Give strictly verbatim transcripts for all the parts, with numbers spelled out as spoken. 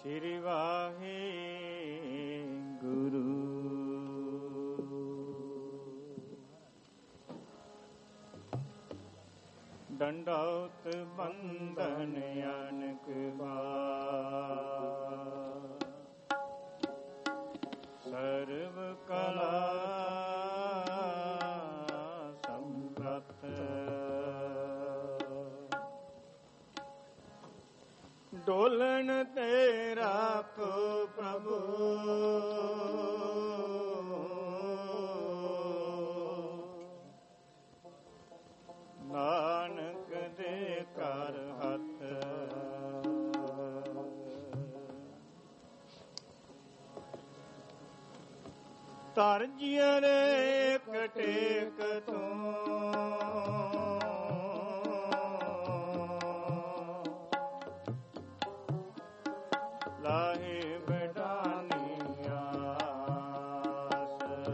ਸ੍ਰੀ ਵਾਹਿਗੁਰੂ। ਡੰਡੌਤ ਬੰਧਨ ਅਨਕ ਬਾਰ, ਸਰਵ ਕਲਾ ਸੰਪ੍ਰਤ। ਡੋਲਣ ਤੇ ਰਾਖੋ ਪ੍ਰਭੂ, ਨਾਨਕ ਦੇ ਘਰ ਹੱਥ। ਧਰ ਜਿਅਰੇ ਕਟੇਕ ਤੂੰ, ਲਾਹੇ ਬਡਾਨੀ ਆਸ।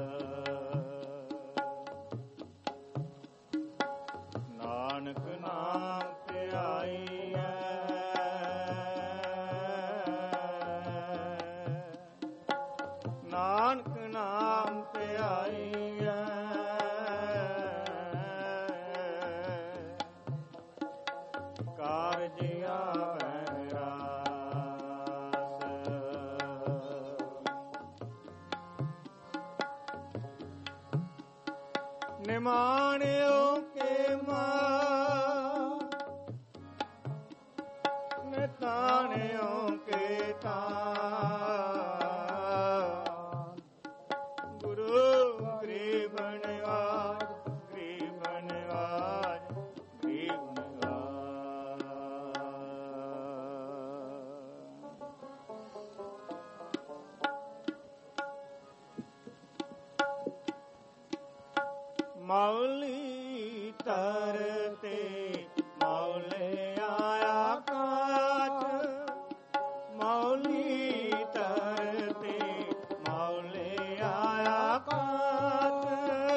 ਨਾਨਕ ਨਾਮ ਧਿਆਈਐ, ਨਾਨਕ ਨਾਮ ਧਿਆਈਐ। ਕਾਰਜ ਆਵੈ ਰਾਸ। ਨਿਮਾਣਿਓ ਕੇ ਮਾਂ, ਨਿਤਾਣਿਓ ਕੇ ਤਾਣ। ਗੁਰੂ ਗਰੀਬ ਨਿਵਾਜ, ਗਰੀਬ ਨਿਵਾਜ, ਗਰੀਬ ਨਿਵਾਜ। ਮੌਲੀ ਤਰਤੇ ਮੌਲੇ ਆਇਆ ਕਾਟ, ਮੌਲੀ ਤਰਤੇ ਮੌਲੇ ਆਇਆ ਕਾਟ।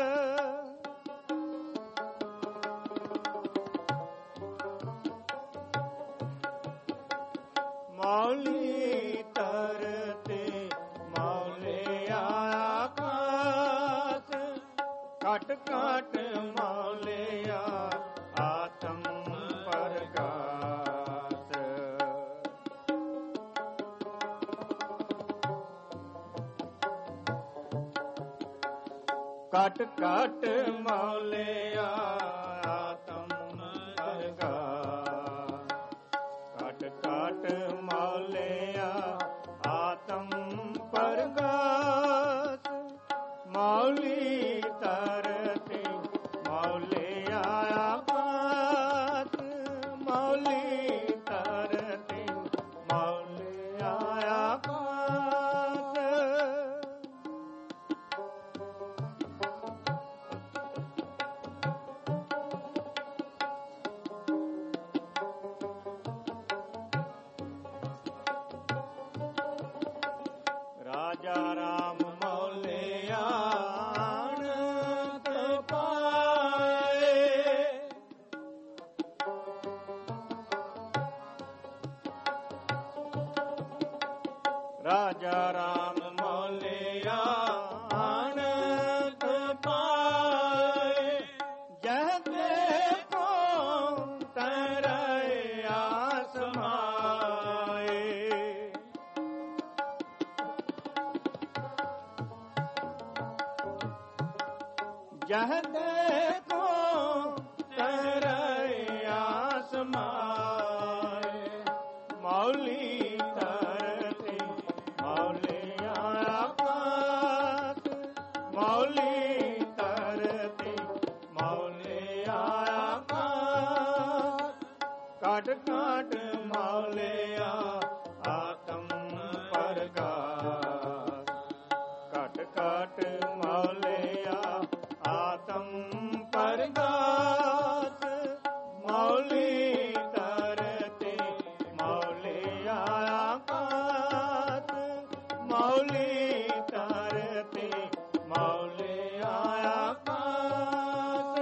ਮੌਲੀ ਤਰਤੇ ਮੌਲੇ ਆਇਆ ਕਾਟ। ਘਟ ਘਟ ਮੌਲਿਆ ਆਤਮ ਪ੍ਰਗਾਤ। ਘਟ ਘਟ ਮੌਲਿਆ ਆਤਮ ਪ੍ਰਗਾਤ। ਘਟ ਘਟ ਮੌਲਿਆ ਆਤਮ ਪ੍ਰਗਾਤ। ਮੌਲੀ ਤਰਤੇ ਮੌਲੇ ਆਇਆ ਕਾਟ, ਮੌਲੀ ਤਰਤੇ ਮੌਲੇ ਆਇਆ ਕਾਟ। ਰਾਜਾ ਰਾਮ ਮੌਲਿਆ ਰਾਜਾ ਰਾਮ ਮੌਲਿਆ ਆਨੰਦ ਪਾਏ। ਜਹ ਦੇਖੋ ਤਰੇ ਆਸਮਾਏ। ਜਹ ਦੇਖੋ ਤਰੇ ਆਸਮਾਏ। ਮੌਲੀ ਤਰਤੇ ਮੌਲੇ ਆਇਆ ਕਾਟ, ਮੌਲੀ ਤਰਤੇ ਮੌਲੇ ਆਇਆ ਕਾਟ। ਘਟ ਘਟ ਮੌਲਿਆ ਆਤਮ ਪ੍ਰਗਾਤ। ਘਟ ਘਟ ਮੌਲਿਆ ਆਤਮ ਪ੍ਰਗਾਤ। ਮੌਲੀ ਤਰਤੇ ਮੌਲੇ ਆਇਆ ਕਾਟ, ਮੌਲੀ ਤਰਤੇ ਮੌਲੇ ਆਇਆ ਕਾਟ।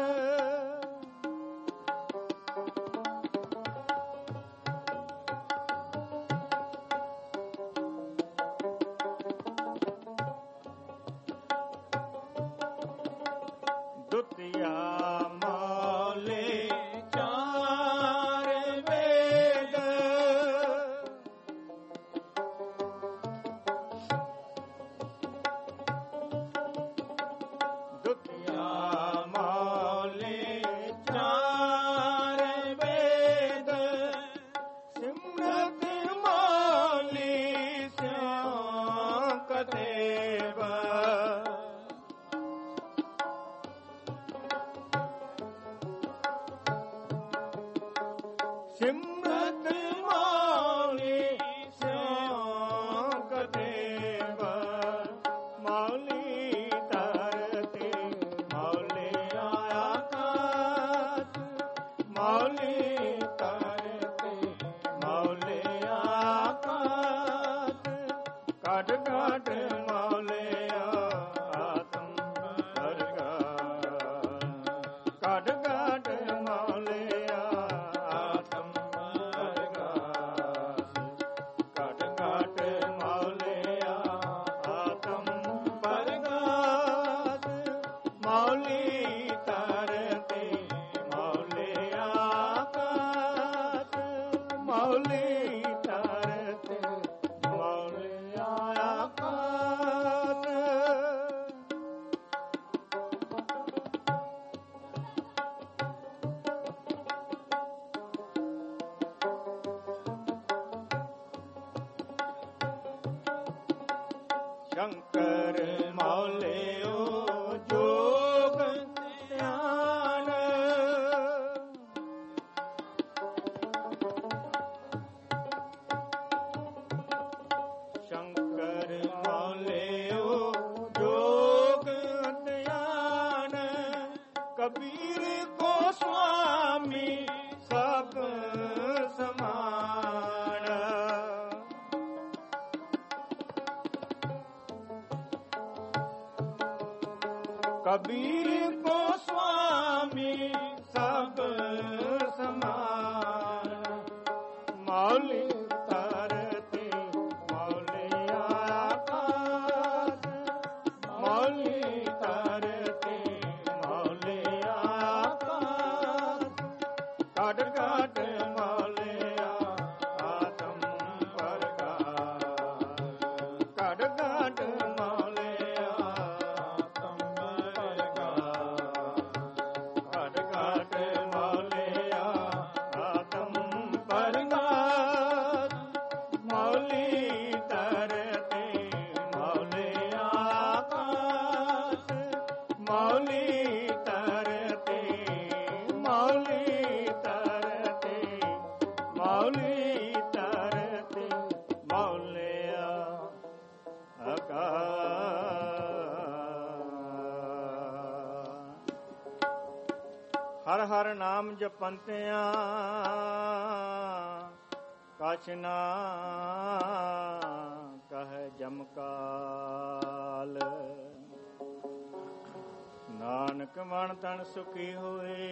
ਸਿਮਰਤ ਮੌਲੀ ਸਿਉ ਕਦੇਵ ਮੌਲੀ ਧਰਤੀ ਮੌਲੀ ਆਕਾਸ਼ ਮੌਲੀ ਧਰਤੀ ਮੌਲੀ ਆਕਾਸ਼ ਕੱਢ ਕੱਢ ਮੌਲੀ ਆਤਮ ਵਰਗਾ ਕੱਢ ਕੱਢ ਮੌਲੀ ਆਤਮ ਵਰਗਾ ਕੱਢ ਕੱਢ ਮੌਲੀ ਆਤਮ ਵਰਗਾ ਮੌਲੀ ਧਰਤੀ ਮੌਲੀ ਆਕਾਸ਼ ਮੌਲੀ ਧਰਤੀ ਮੌਲੀ ਆਕਾਸ਼ ਸ਼ੰਕਰ ਮੌਲਿਓ ਜੋਗ ਧਿਆਨ ਸ਼ੰਕਰ ਮੌਲਿਓ ਜੋਗ ਧਿਆਨ ਕਬੀਰ ਕੋ ਸੁਆਮੀ ਸਭ ਸਮਾਨ ਕਬੀਰ ਕੋ ਸੁਆਮੀ ਸਭ ਸਮਾਨ ਮੌਲੀ ਧਰਤੀ ਮੌਲੀ ਆਕਾਸ਼ ਮੌਲੀ ਧਰਤੀ ਮੌਲੀ ਆਕਾਸ਼ ਕੱਢ ਕੱਢ ਮੌਲੀ ਆਤਮ ਵਰਗਾ ਕੱਢ ਕੱਢ ਮੌਲੀ ਆਤਮ ਵਰਗਾ ਕੱਢ ਕੱਢ ਮੌਲੀ ਆਤਮ ਵਰਗਾ ਮੌਲੀ ਧਰਤੀ ਮੌਲੀ ਆਕਾਸ਼ ਮੌਲੀ ਧਰਤੀ ਮੌਲੀ ਧਰਤੀ ਮੌਲੀ ਧਰਤੀ ਮੌਲੀ ਆਕਾਸ਼ ਹਰ ਹਰ ਨਾਮ ਜਪੰਤਿਆਂ ਕਛ ਨਾ ਕਹਿ ਜਮਕਾਲ ਨਾਨਕ ਮਨ ਤਨ ਸੁਖੀ ਹੋਏ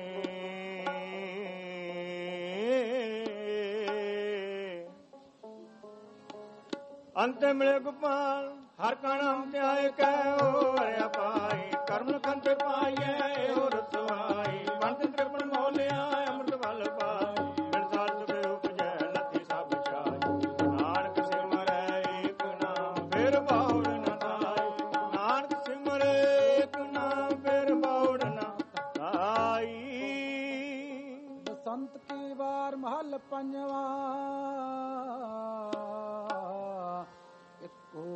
ਅੰਤ ਮਿਲੇ ਗੋਪਾਲ ਹਰ ਕਾ ਨਾਮ ਧਿਆਏ ਕਹਿ ਹੋਰਿਆ ਪਾਈ ਕਰਮ ਕੰਤ ਪਾਈਐ ਹੋਰ ਸਵਾਈ ਬੰਤ ਤ੍ਰਿਪਨ ਮੌਲਿਆ ਅੰਮ੍ਰਿਤ ਵਲ ਪਾਈ ਬਿਨ ਸਾਲ ਸੁਖ ਉਪਜੈ ਲੱਥੀ ਸਭ ਛਾਈ ਨਾਨਕ ਸਿਮਰੈ ਏਕ ਨਾਮ ਫਿਰ ਬਾਉੜ ਨ ਤਾਈ ਨਾਨਕ ਸਿਮਰੈ ਏਕ ਨਾਮ ਫਿਰ ਬਾਉੜ ਨ ਤਾਈ ਬਸੰਤ ਕੀ ਵਾਰ ਮਹਲ ਪੰਜਵਾ ਇੱਕ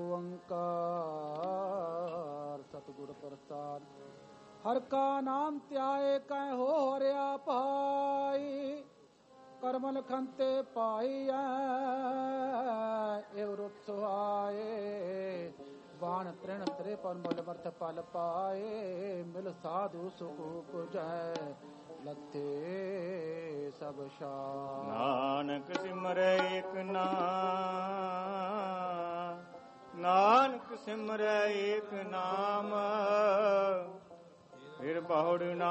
ਓੰਕਾਰ ਸਤਿਗੁਰ ਪ੍ਰਸਾਦ ਹਰ ਕਾ ਨਾਮ ਧਿਆਏ ਕੈ ਹੋ ਹਰਿਆ ਭਾਈ ਕਰਮਲ ਖੰਤੇ ਪਾਈਐ ਏਵ ਰੁਤ ਸੁਹਾਏ ਬਾਣ ਤ੍ਰਿਣ ਤ੍ਰੇ ਪਰ ਮੁਲ ਵਰਤ ਪਲ ਪਾਏ ਮਿਲ ਸਾਧੂ ਸੁਖ ਪੁਜੈ ਲੱਥੇ ਸਭ ਸ਼ਾਨ ਨਾਨਕ ਸਿਮਰੈ ਏਕ ਨਾਮ ਨਾਨਕ ਸਿਮਰੈ ਏਕ ਨਾਮ ਫਿਰ ਬਹੁੜ ਨਾ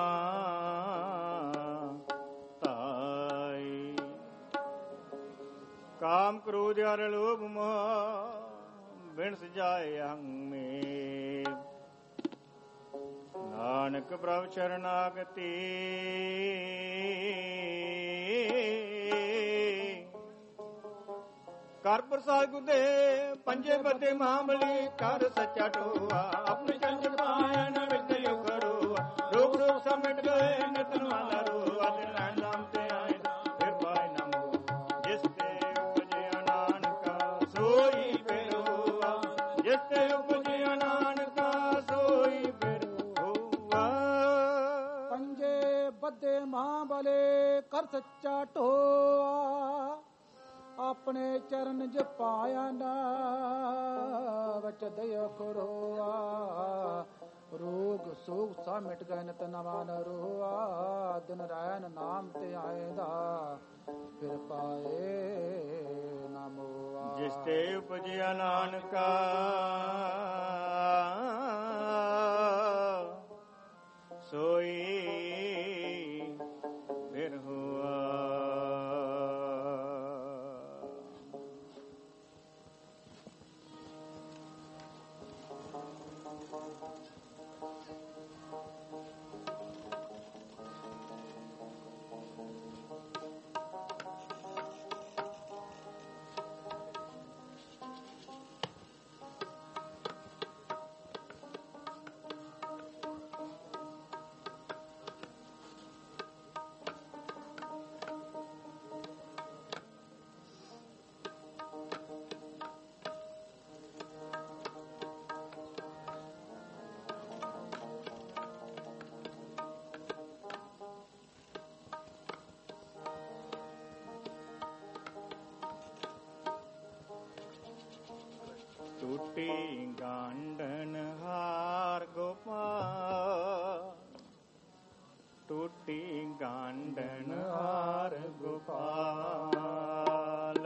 ਤਾਈ ਕਾਮ ਕ੍ਰੋਧ ਅਰ ਲੋਭ ਮੋਹ ਬਿਨ ਸਜਾਏ ਹਮੇ ਨਾਨਕ ਪ੍ਰਭ ਚਰਨਾਗਤੀ ਕਰ ਪ੍ਰਸਾਦ ਗੁਦੇ ਪੰਜੇ ਬੱਦੇ ਮਾਮਲੀ ਕਰ ਸੱਚਾ ਟੋਆ ਆਪਣੇ ਚੰਚਲ ਪਾਇਨ ਵਿੱਚ ਉਖੜੋਆ ਰੋਗ ਰੋਗ ਸਮਟ ਗਏ ਨਿਤਨ ਵਾਲਾ ਰੋਆ ਦਿਨ ਲੈਣ ਨਾਮ ਤੇ ਆਏ ਫਿਰ ਪਾਏ ਨਾ ਮੋਹ ਜਿਸ ਤੇ ਉਪਜਿਆ ਨਾਨਕਾ ਸੋਈ ਫਿਰੋਆ ਜਿਸ ਤੇ ਉਪਜਿਆ ਨਾਨਕਾ ਸੋਈ ਫਿਰੋਆ ਪੰਜੇ ਬੱਦੇ ਮਹਾਬਲੀ ਕਮਲੇ ਕਰ ਸੱਚਾ ਢੋਆ, ਆਪਣੇ ਚਰਨ ਜਪਾਇਆ ਨਾ ਵਚ ਦਇਆ ਕਰੋਆ, ਰੋਗ ਸੋਗ ਸਾ ਮਿਟ ਗਏ ਨਿਤ ਨਵਾ ਨ ਰੋਆ, ਦਿਨ ਰੈਨ ਨਾਮ ਤੇ ਆਏਦਾ ਫਿਰ ਪਾਏ ਨਾ ਮੋਆ। ਜਿਸ ਤੇ ਉਪਜਿਆ ਨਾਨਕਾ ਸੋਈ ਫਿਰ ਹੋਆ। ਟੂਟੀ ਗਾਂਡਨ ਹਾਰ ਗੋਪਾਲ, ਟੂਟੀ ਗਾਂਡਨ ਹਾਰ ਗੋਪਾਲ,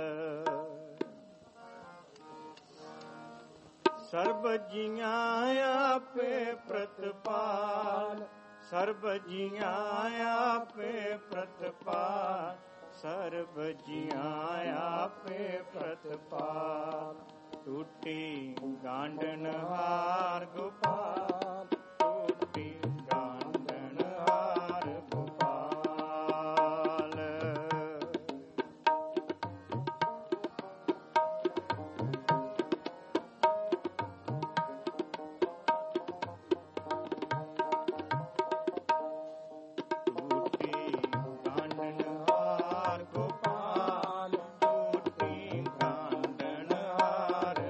ਸਰਬ ਜੀਆਂ ਆਪੇ ਪ੍ਰਤਪਾਲ, ਸਰਬ ਜੀਆਂ ਆਪੇ ਪ੍ਰਤਪਾਲ, ਸਰਬ ਜੀਆਂ ਆਪੇ ਪ੍ਰਤਪਾਲ, ਟੂਟੀ ਗਾਂਡਨ ਹਾਰ ਗੋਪਾਲ, ਟੂਟੀ ਗਾਂਡਨ ਹਾਰ ਗੋਪਾਲ। ਟੂਟੀ ਗਾਂਡਨ ਹਾਰ ਗੋਪਾਲ, ਟੂਟੀ ਗਾਂਡਨ ਹਾਰ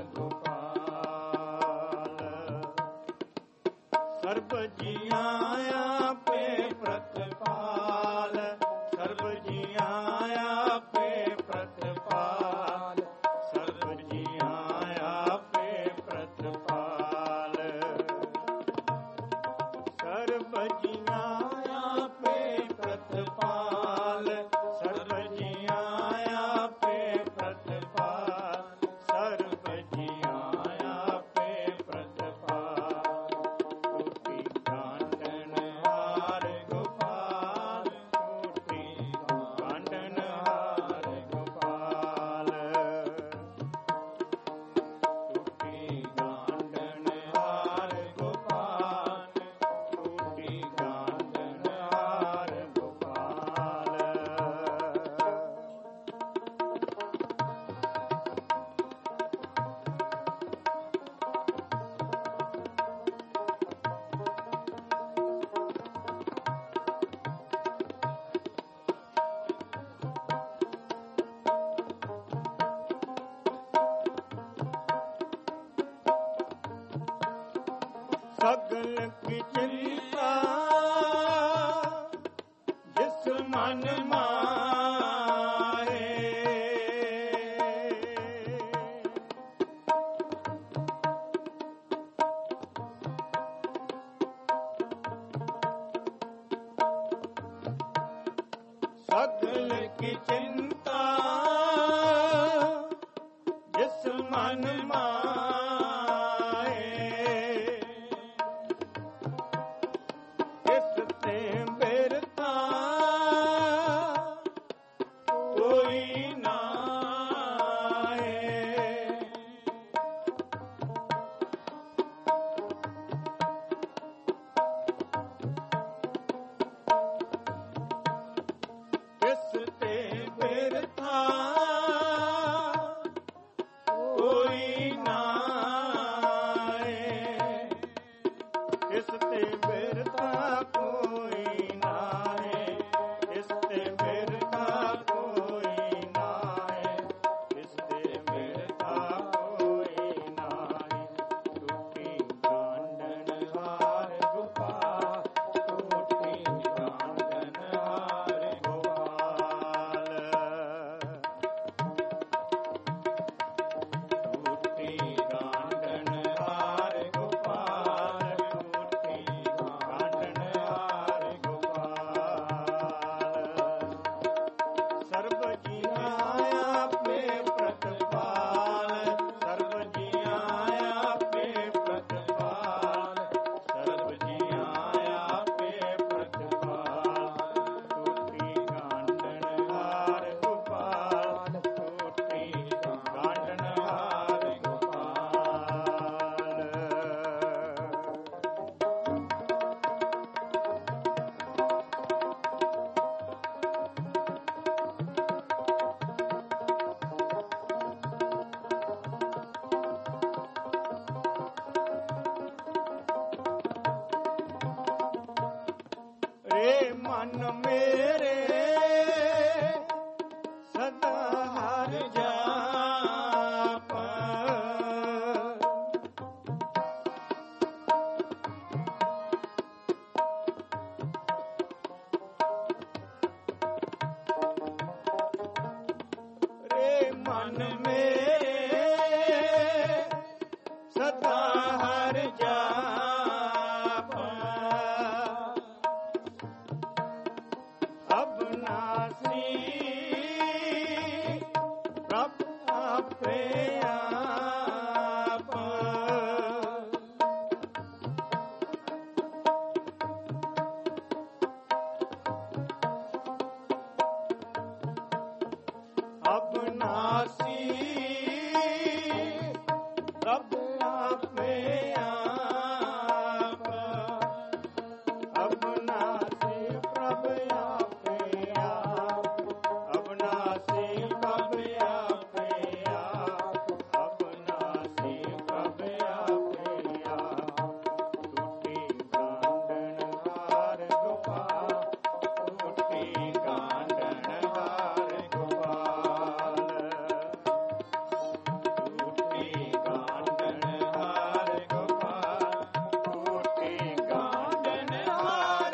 ਸਰਬ ਜੀਆਂ ਆਪੇ ਪ੍ਰਤਪਾਲ, ਸਰਬ ਜੀਆਂ ਆਪੇ ਪ੍ਰਤਪਾਲ, ਸਰਬ ਜੀਆਂ ਆਪੇ ਪ੍ਰਤਪਾਲ, ਸਰਬ ਜੀਆਂ ਆਪੇ ਪ੍ਰਤਪਾਲ, ਸਰਬ ਜੀਆਂ ਆਪੇ ਪ੍ਰਤਪਾਲ, ਸਰਬ ਜੀਆਂ ਆਪੇ ਪ੍ਰਤਪਾਲ, ਟੂਟੀ ਗਾਂਡਨ ਹਾਰ ਗੋਪਾਲ, ਟੂਟੀ ਗਾਂਡਨ ਹਾਰ ਗੋਪਾਲ, ਟੂਟੀ ਗਾਂਡਨ ਹਾਰ ਗੋਪਾਲ, ਟੂਟੀ ਗਾਂਡਨ ਹਾਰ ਗੋਪਾਲ। ਸਗਲ ਕੀ ਚਿੰਤਾ ਜਿਸ ਮਨ ਮਾਰੇ, ਸਗਲ ਕੀ ਚਿੰਤਾ ਜਿਸ ਮਨ ਮਾਰੇ, ਇਸ ਤੇ ਬਿਰਤਾ ਕੋਈ ਨਾਏ, ਇਸ ਤੇ ਬਿਰਤਾ ਕੋਈ ਨਾ ਮਨ ਮੇਰੇ ਸਦਾ ਹਰ ਜਾਪ ਰੇ ਮਨ ਮੇਰੇ ਸਦਾ ਹਰ ਜਾਪ ਅਬਨਾਸੀ ਪ੍ਰਭ ਆਪੇ ਆਪ ਅਬਨਾਸੀ ਪ੍ਰਭ ਆਪੇ ਆਪ ਅਬਨਾਸੀ ਪ੍ਰਭ ਆਪੇ ਆਪ ਅਬਨਾਸੀ ਪ੍ਰਭ ਆਪੇ ਆਪ ਅਬਨਾਸੀ ਪ੍ਰਭ ਆਪੇ ਆਪ ਟੁੱਟੀ ਗਾਂਡਣ ਹਾਰ ਗੋਪਾਲ ਟੁੱਟੀ ਗਾਂਡਣ ਹਾਰ ਗੋਪਾਲ ਟੁੱਟੀ ਗਾਂਡਣ ਹਾਰ ਗੋਪਾਲ ਟੁੱਟੀ ਗਾਂਡਣ ਹਾਰ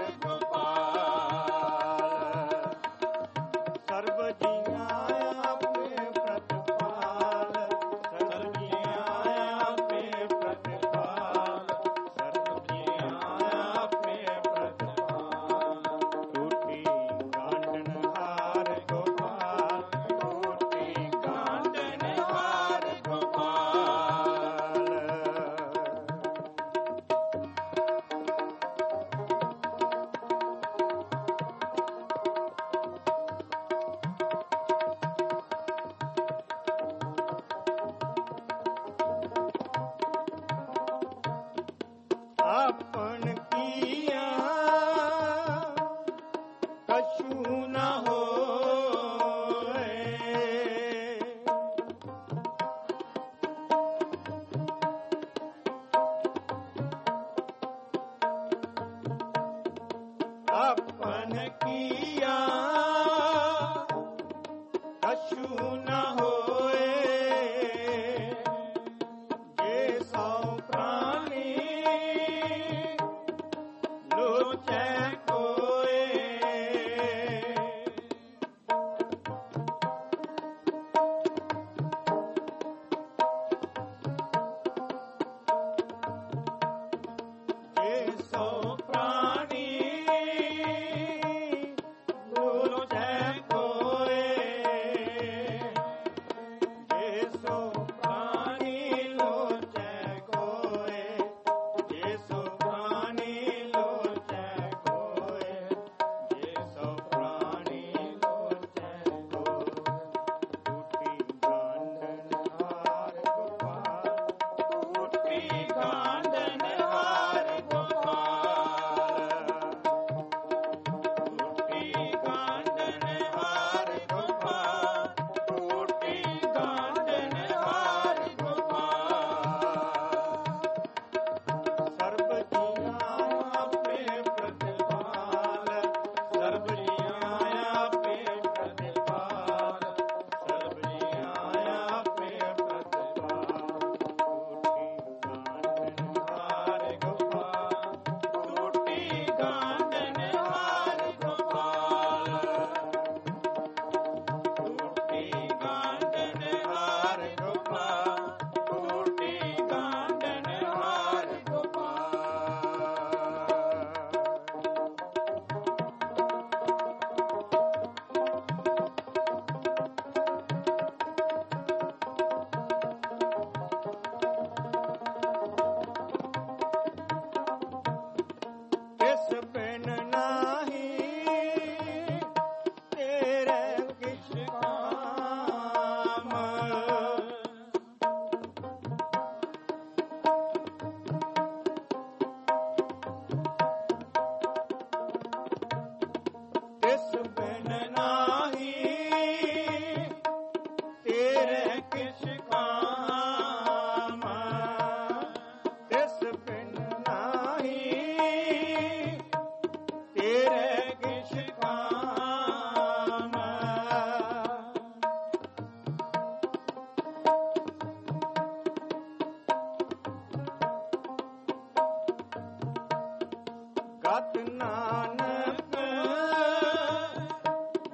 ਗੋਪਾਲ ਸਰਬ ਜੀਆਂ ਆਪੇ ਪ੍ਰਤਪਾਲ ਸਰਬ ਜੀਆਂ ਆਪੇ ਪ੍ਰਤਪਾਲ ਸਰਬ ਜੀਆਂ ਆਪੇ ਪ੍ਰਤਪਾਲ ਟੁੱਟੀ ਗਾਂਡਣ ਹਾਰ ਗੋਪਾਲ ਟੁੱਟੀ ਗਾਂਡਣ ਹਾਰ ਗੋਪਾਲ ਆਪਨ ਕੀਆ ਕਛੂ ਨਾ ਹੋਏ ਆਪਨ ਕੀਆ ਕਛੂ ਨਾ ਹੋਏ ਜੇ ਸੋ ਪ੍ਰਾਣੀ ਲੋਚੈ ਕੋਏ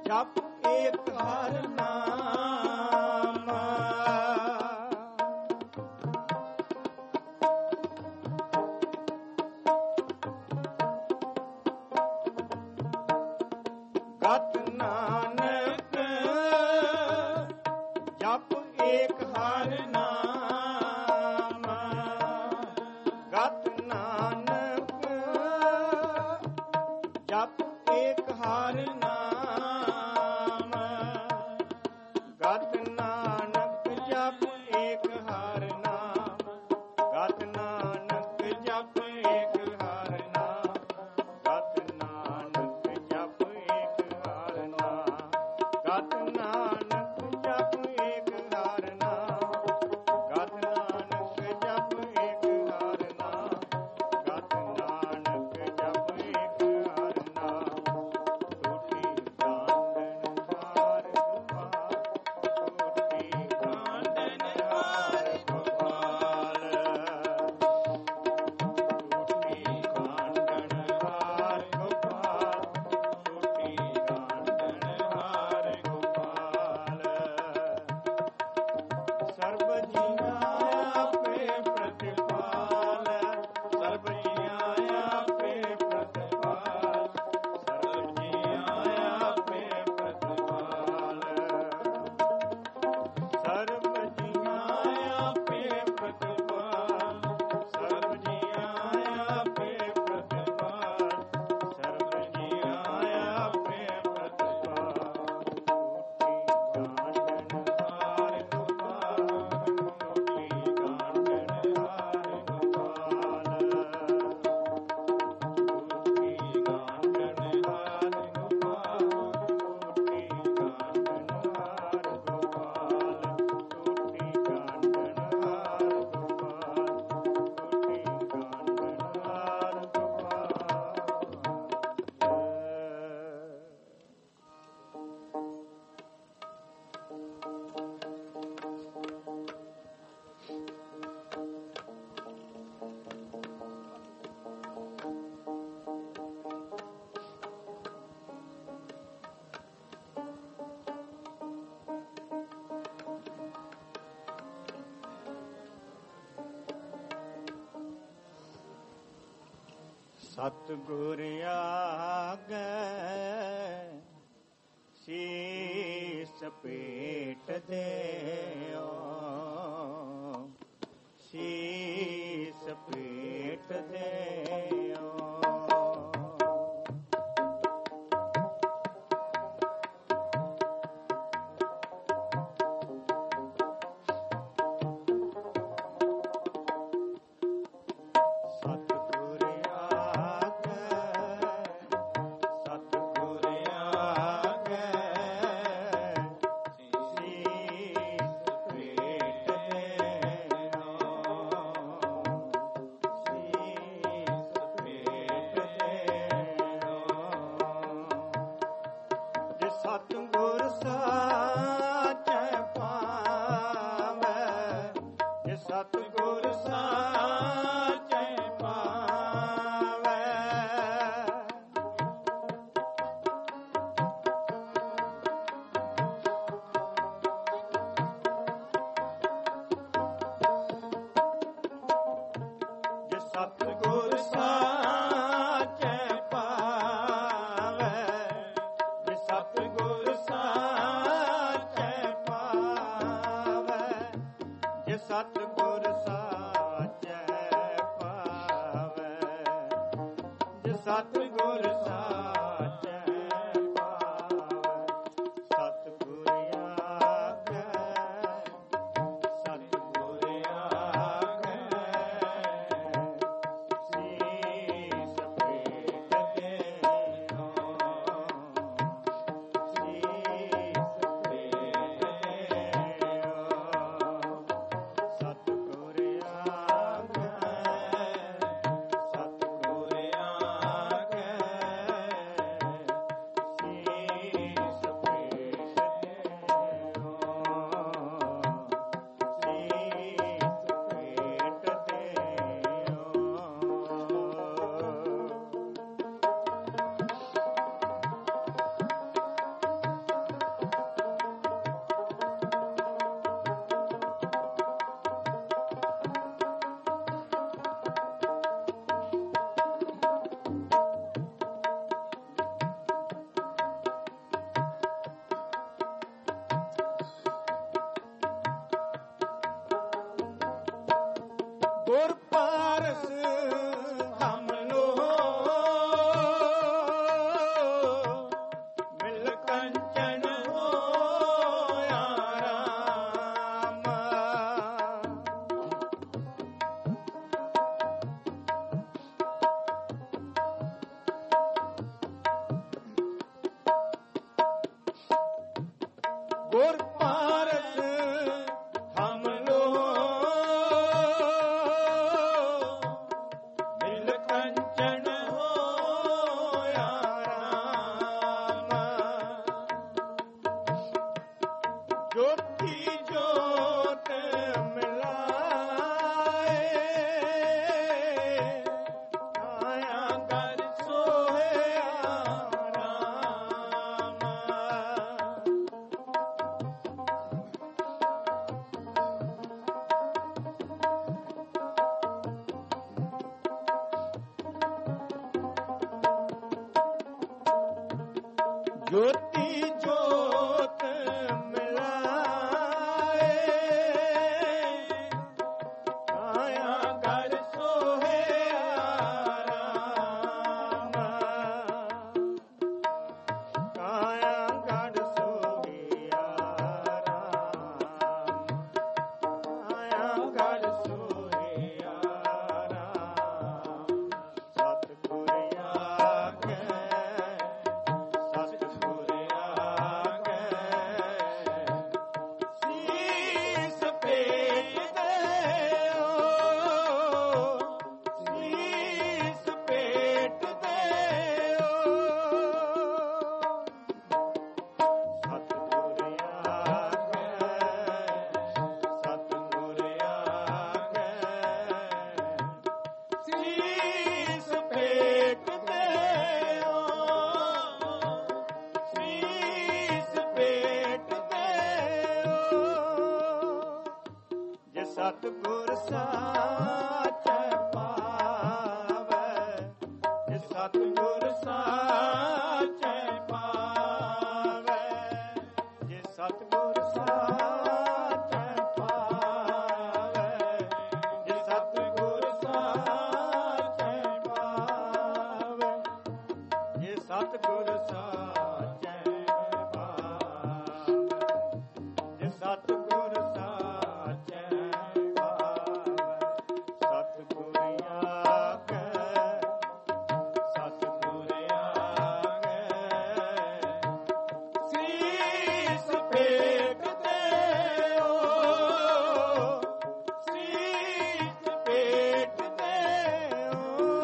ਜਪ ਏਕ ਹਰਿ ਨਾਮ। ਗਤ ਨਾਨਕ ਜਪ ਏਕ ਹਰਿ ਨਾਮ। ਗਤ ਨਾਨਕ ਜਪ ਏਕ ਹਰਿ ਨਾਮ। ਗਤ ਨਾਨਕ ਜਪ ਏਕ ਹਰਿ ਨਾਮ। ਗਤ ਨਾਨਕ ਜਪ ਏਕ ਹਰਿ ਨਾਮ। ਗਤ ਨਾਨਕ ਜਪ ਏਕ ਹਰਿ ਨਾਮ। ਗਤ ਨਾਨਕ ਜਪ ਏਕ ਹਰਿ ਨਾਮ। ਗਤ ਨਾਨਕ ਜਪ ਏਕ ਹਰਿ ਨਾਮ। ਗਤ ਨਾਨਕ ਜਪ ਏਕ ਹਰਿ ਨਾਮ। ਟੂਟੀ ਕਾਂਡਨ ਹਾਰ ਗੋਪਾਲ। ਟੂਟੀ ਕਾਂਡਨ ਹਾਰ ਗੋਪਾਲ। ਟੂਟੀ ਕਾਂਡਨ ਹਾਰ ਗੋਪਾਲ। ਟੂਟੀ ਕਾਂਡਨ ਹਾਰ ਗੋਪਾਲ। ਸਰਬ ਜੀਆਂ ਆਪੇ ਪ੍ਰਤਿਪਾਲ। ਸਰਬ ਜੀਆਂ ਆਪੇ ਪ੍ਰਤਿਪਾਲ। ਸਰਬ ਜੀਆਂ ਆਪੇ ਪ੍ਰਤਿਪਾਲ। ਸਰਬ ਜੀਆਂ ਆਪੇ ਪ੍ਰਤਿਪਾਲ। ਸਰਬ ਜੀਆਂ ਆਪੇ ਪ੍ਰਤਿਪਾਲ। ਸਰਬ ਜੀਆਂ ਆਪੇ ਪ੍ਰਤਿਪਾਲ। ਟੂਟੀ ਕਾਂਡਨ ਹਾਰ ਗੋਪਾਲ। ਟੂਟੀ ਕਾਂਡਨ ਹਾਰ ਗੋਪਾਲ। ਟੂਟੀ ਕਾਂਡਨ ਹਾਰ ਗੋਪਾਲ। ਟੂਟੀ ਕਾਂਡਨ ਹਾਰ ਗੋਪਾਲ। ਟੂਟੀ ਕਾਂਡਨ ਹਾਰ ਗੋਪਾਲ। ਟੂਟੀ ਕਾਂਡਨ ਹਾਰ ਸਤਿਗੁਰ ਆਗੈ ਸੀਸ ਭੇਟ ਦਿਓ। ਸੀਸ ਭੇਟ ਦਿਓ। ਸਤਿਗੁਰ ਆਗੈ। ਸਤਿਗੁਰ ਆਗੈ ਸੀਸ ਭੇਟ ਦਿਓ। ਸੀਸ ਭੇਟ ਦਿਓ। ਜੇ ਸਤਿਗੁਰ ਸਾਚੈ ਪਾਵੈ। ਜੇ ਸਤਿਗੁਰ ਸਾਚੈ ਪਾਵੈ। ਜੇ ਸਤਿਗੁਰ ਸਾਚੈ ਪਾਵੈ। ਜੇ ਸਤਿਗੁਰ ਸਾਚੈ ਪਾਵੈ। ਜੇ ਸਤਿਗੁਰ ਸਾਚੈ ਪਾਵੈ। ਜੇ ਸਤਿਗੁਰ ਸਾਚੈ ਪਾਵੈ। ਸਤਿਗੁਰ ਆਗੈ। ਸਤਿਗੁਰ ਆਗੈ ਸੀਸ ਭੇਟ ਦਿਓ। ਸੀਸ ਭੇਟ ਦਿਓ। ਸਤਿਗੁਰ ਆਗੈ। ਸਤਿਗੁਰ ਆਗੈ ਗੁਰ ਪਾਰਸ ਹਮ ਲੋ ਮਿਲ ਕੰਚਨ ਹੋਇਆ ਰਾਮ ਜੋਤੀ ਜੋਤ ਮਿਲਾਏ ਆਇਆ ਕਰ ਸੋਹਿਆ ਰਾਮ ਜੋਤੀ ਜੋਤ ਮਿਲਾਏ ਆਇਆ ਕਰ ਸੋਹਿਆ ਰਾਮ ਕਾਇਆ ਕਰ ਸੋਹਿਆ ਰਾਮ ਕਾਇਆ ਕਰ ਸੋਹਿਆ ਰਾਮ ਸਤਿਗੁਰ ਆਗੇ ਸਤਿਗੁਰ ਆਗੇ ਸੀਸ ਭੇਟ ਦਿਓ ਸੀਸ ਭੇਟ ਦਿਓ ਸਤਿਗੁਰ ਆਗੇ ਸਤਿਗੁਰ ਆਗੇ ਸੀਸ ਭੇਟ ਦਿਓ ਸੀਸ ਭੇਟ ਦਿਓ ਜੇ ਸਤਿਗੁਰ ਸਾਚੈ ਪਾਵੈ ਜੇ ਸਤਿਗੁਰ ਸਾਚੈ ਪਾਵੈ ਜੇ ਸਤਿਗੁਰ ਸਾਚੈ ਪਾਵੈ ਜੇ ਸਤਿਗੁਰ ਸਾਚੈ ਪਾਵੈ ਜੇ ਸਤਿਗੁਰ ਸਾਚੈ ਪਾਵੈ ਜੇ ਸਤਿਗੁਰ ਸਾਚੈ ਪਾਵੈ ਸਤਿਗੁਰ ਆਗੇ ਸਤਿਗੁਰ ਆਗੇ ਸੀਸ ਭੇਟ ਦਿਓ ਸੀਸ ਭੇਟ ਦਿਓ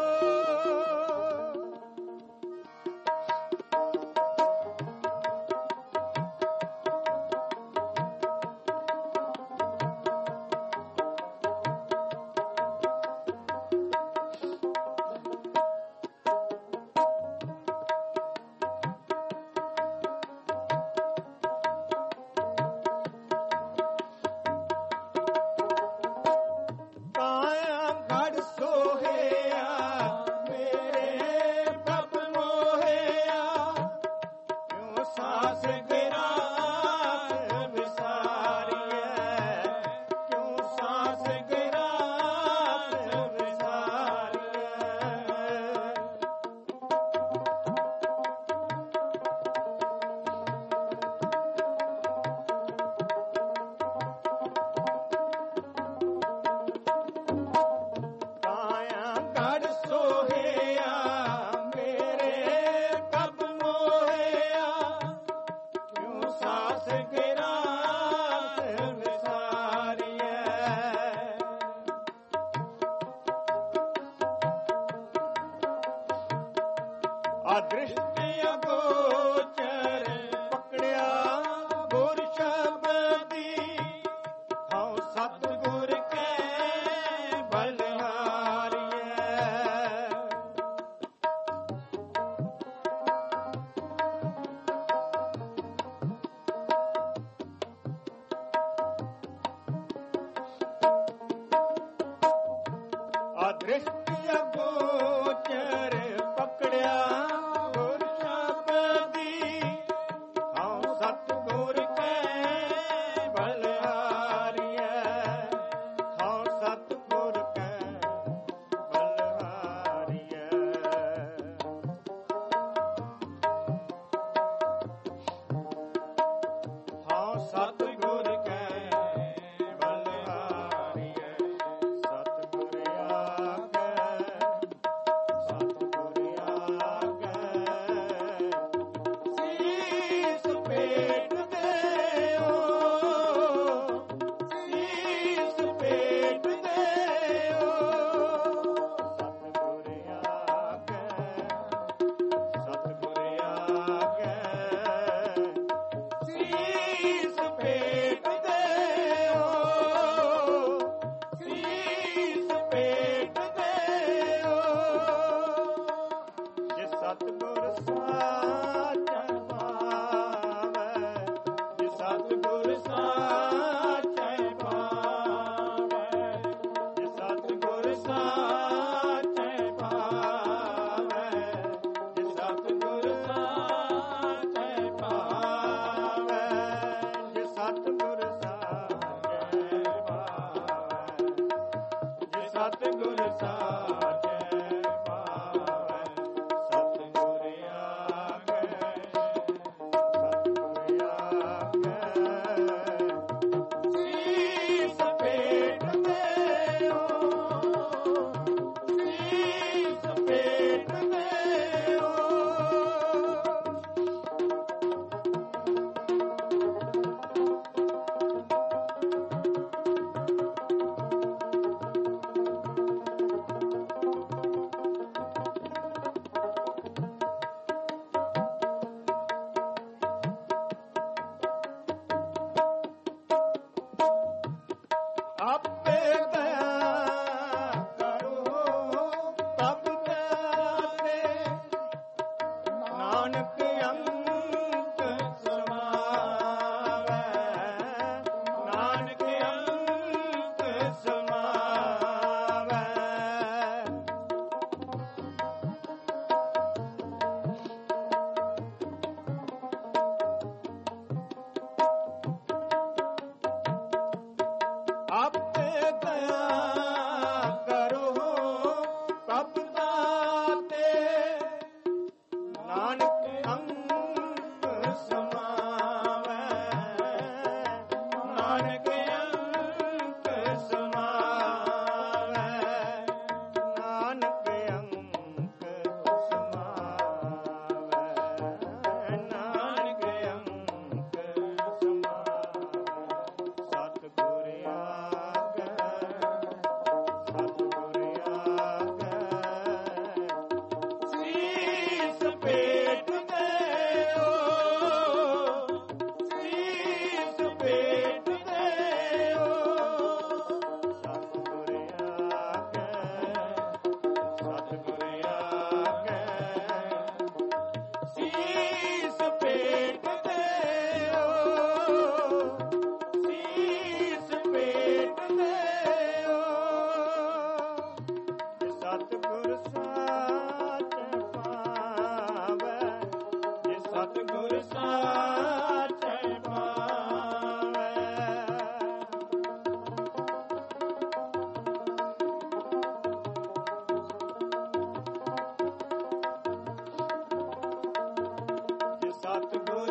ਕਾਇਆ ਗੜ ਸੋਹਿਆ ਮੇਰੇ ਪ੍ਰਭ ਮੋਹਿਆ ਕਿਉ ਸਾਸ ਗਿਰਾਸ ਵਿਸਾਰੀਐ ਕਿਉ ਸਾਸ ਗਿਰਾਸ ਵਿਸਾਰੀਐ ਕਾਇਆ ਗੜ ਸੋਹਿਆ ਮੇਰੇ ਪ੍ਰਭ ਮੋਹਿਆ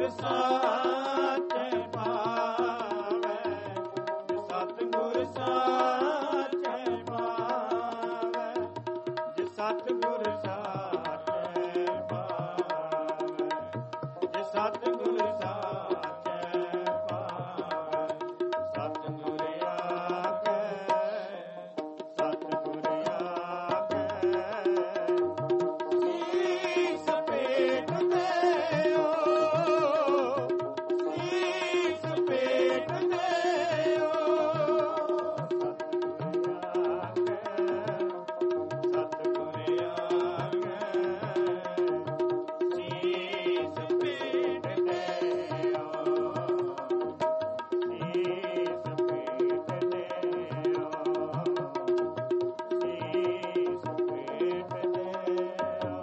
ਸਤਿਗੁਰ ਸਾਚੇ ਪਾਵੈ, ਜੇ ਸਤਿਗੁਰ ਸਾਚੇ ਪਾਵੈ, ਜੇ ਸਤਿਗੁਰ ਸਾਚੇ ਪਾਵੈ, ਜੇ ਸਤਿਗੁਰ ਸਾਚੇ ਪਾਵੈ, ਸਤਿਗੁਰ ਆਗੈ, ਸਤਿਗੁਰ ਆਗੈ, ਸੀਸ ਭੇਟ ਦਿਓ, ਸੀਸ ਭੇਟ ਦਿਓ, ਸਤਿਗੁਰ ਆਗੈ, ਸੀਸ ਭੇਟ ਦਿਓ, ਸੀਸ ਭੇਟ ਦਿਓ, ਸੀਸ ਭੇਟ ਦਿਓ।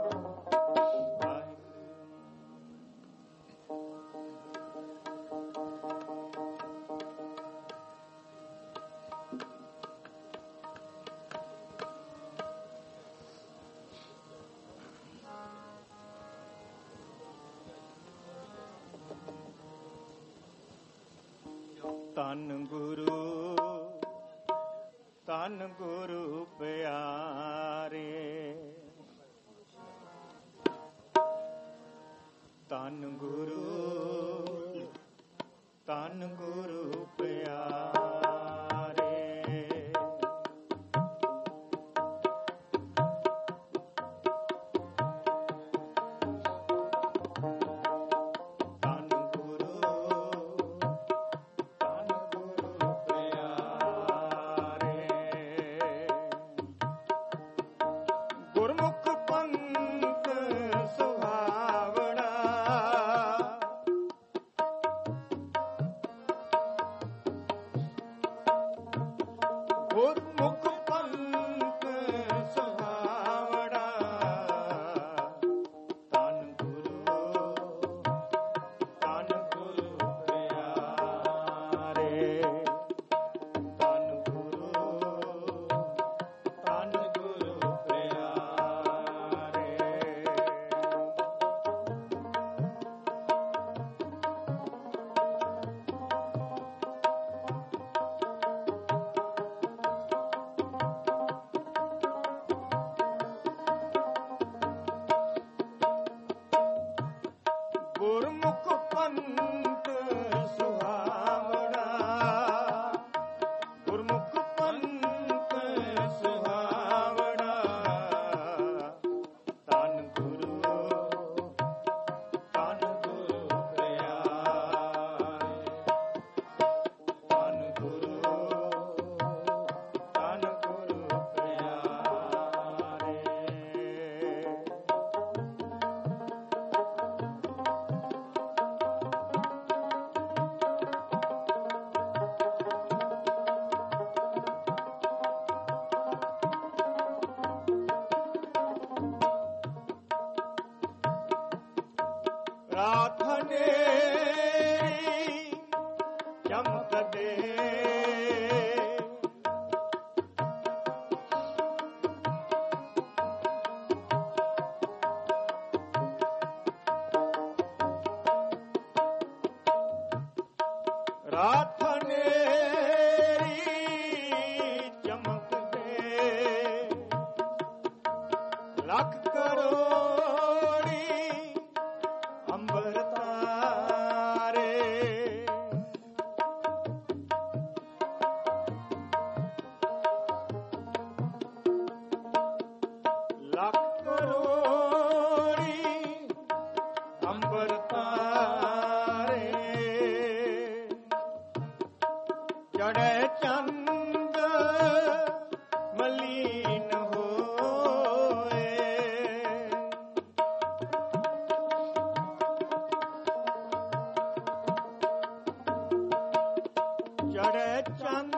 ਧੰਨ ਗੁਰੂ, ਧੰਨ ਗੁਰੂ ਪਿਆਰੇ, ਧੰਨ ਗੁਰੂ, ਧੰਨ ਗੁਰੂ ਪਿਆਰੇ, ਧੰਨ ਗੁਰੂ, ਧੰਨ ਗੁਰੂ ਪਿਆਰੇ, ਗੁਰਮੁਖ ਪੰਥ ਸੁਹਾਵਣਾ, ਗੁਰਮੁਖ ਪੰਥ ਸੁਹਾਵਣਾ, ਧੰਨ ਗੁਰੂ, ਧੰਨ ਗੁਰੂ ਪਿਆਰੇ, ਧੰਨ ਗੁਰੂ, ਧੰਨ ਗੁਰੂ ਪਿਆਰੇ। ਗੁਰਮੁਖ ਪੰਥ ਸੁਹਾਵਣਾ, ਗੁਰਮੁਖ ਪੰਥ ਸੁਹਾਵਣਾ, ਧੰਨ ਗੁਰੂ, ਧੰਨ ਗੁਰੂ ਪਿਆਰੇ, ਧੰਨ ਗੁਰੂ, ਧੰਨ ਗੁਰੂ ਪਿਆਰੇ। ਰਾਤ ਹਨੇਰੀ ਚਮਕਦੇ, ਰਾਤ ਹਨੇਰੀ ਚਮਕਦੇ, ਲੱਖ ਕਰੋੜੀ ਅੰਬਰ ਤਾਰੇ, ਲੱਖ ਕਰੋੜੀ ਅੰਬਰ ਤਾਰੇ, ਚੜ੍ਹੇ ਚੰਦ ਮਲੀਨ ਹੋਏ, ਚੜ੍ਹੇ ਚੰਦ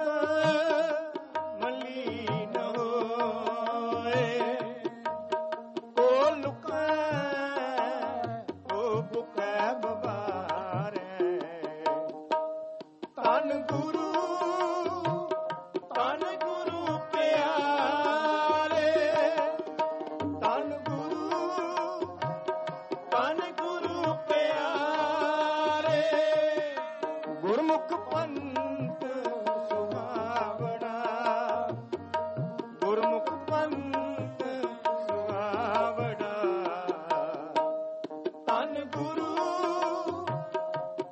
ਮਲੀਨ ਹੋਏ, ਕੋ ਲੁਕੈ ਕੋ ਬੁਕੈ ਬਵਾਰੇ, ਧੰਨ ਗੁਰੂ, ਧੰਨ ਗੁਰੂ ਪਿਆਰੇ, ਧੰਨ ਗੁਰੂ, ਧੰਨ ਗੁਰੂ ਪਿਆਰੇ।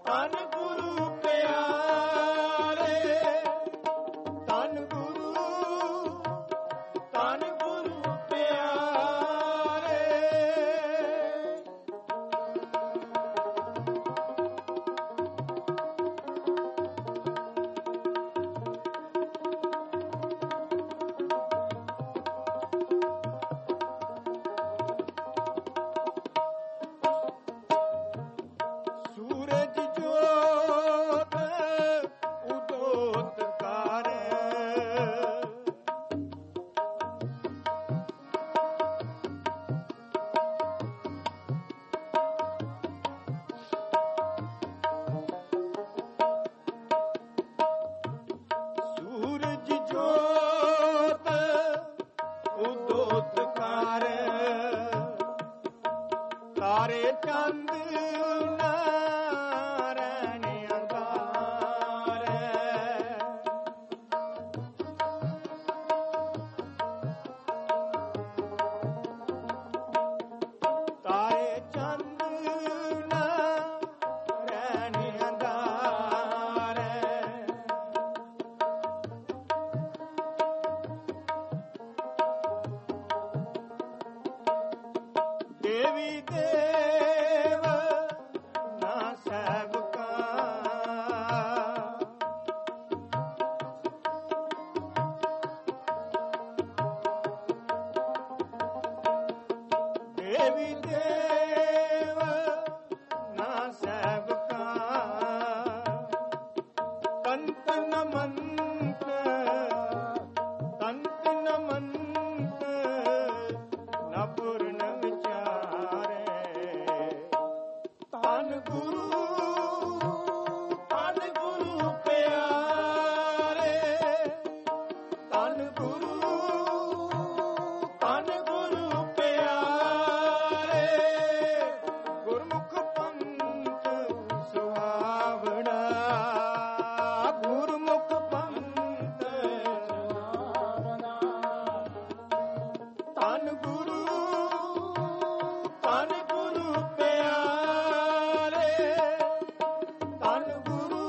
ਧੰਨ ਗੁਰੂ ਪਿਆਰੇ, ਧੰਨ ਗੁਰੂ, ਧੰਨ ਗੁਰੂ ਪਿਆਰੇ। ਸੂਰਜ ਜੋਤ ਉਦੋਤ ਕਰ, ਸੂਰਜ ਜੋਤ ਉਦੋਤ ਕਰ, ਤਾਰੇ ਚੰਦ ਨਾਰਾਇਣ ਅੰਗਾਰ, ਤਾਰੇ ਚੰਦ ਨਾਰਾਇਣ ਅੰਗਾਰ। ਦੇਵੀ ਦੇਵ ਨਾ ਸੈਵਕਾ, ਦੇਵੀ ਦੇਵ ਨਾ ਸੈਵਕਾ, ਤੰਤ ਨਮੰਤ, ਤੰਤ ਨਮੰਤ ਨ ਪੂਰਨ ਵਿਚਾਰੇ। ਧੰਨ ਗੁਰੂ, ਧੰਨ ਗੁਰੂ ਪਿਆਰੇ, ਧੰਨ ਗੁਰੂ, ਧੰਨ ਗੁਰੂ ਪਿਆਰੇ। ਗੁਰਮੁਖ ਪੰਥ ਸੁਹਾਵਣਾ, ਗੁਰਮੁਖ ਪੰਥ ਸੁਹਾਵਣਾ। ਧੰਨ ਗੁਰੂ, ਧੰਨ ਗੁਰੂ ਪਿਆਰੇ, ਧੰਨ ਗੁਰੂ,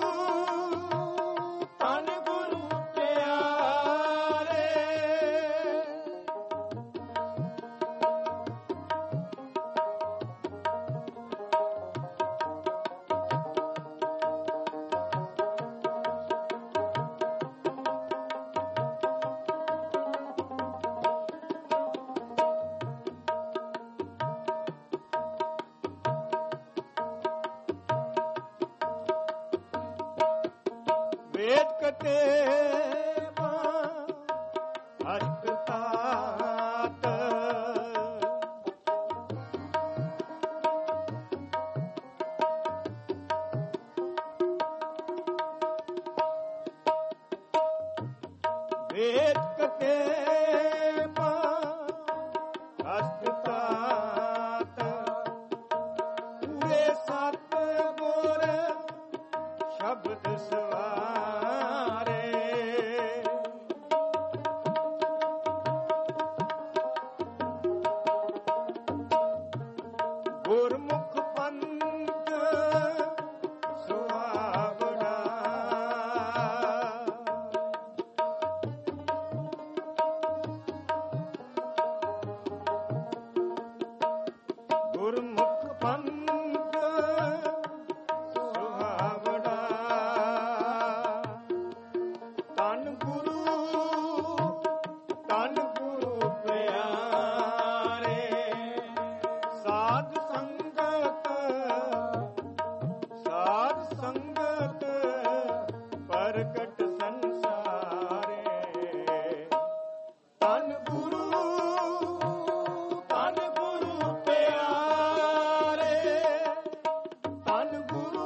ਧੰਨ ਗੁਰੂ ਪਿਆਰੇ। ਵੇਦ ਕਤੇਬਾ ਅਸ਼ਟ ਤਾਤ, ਵੇਦ ਕਤੇਬਾ ਅਸ਼ਟ ਤਾਤ, ਪੂਰੇ ਸਤ ਗੁਰ ਸ਼ਬਦ ਸਵਾਰੇ। ਗੁਰਮੁਖ ਪੰਥ ਸੁਹਾਵਣਾ, ਗੁਰਮੁਖ ਪੰਥ ਸੁਹਾਵਣਾ। ਧੰਨ ਗੁਰੂ, ਧੰਨ ਗੁਰੂ ਪਿਆਰੇ। ਸਾਧ ਸੰਗਤ, ਸਾਧ ਸੰਗਤ ਪ੍ਰਗਟ ਸੰਸਾਰੇ। ਧੰਨ ਗੁਰੂ, ਧੰਨ ਗੁਰੂ ਪਿਆਰੇ, ਧੰਨ ਗੁਰੂ,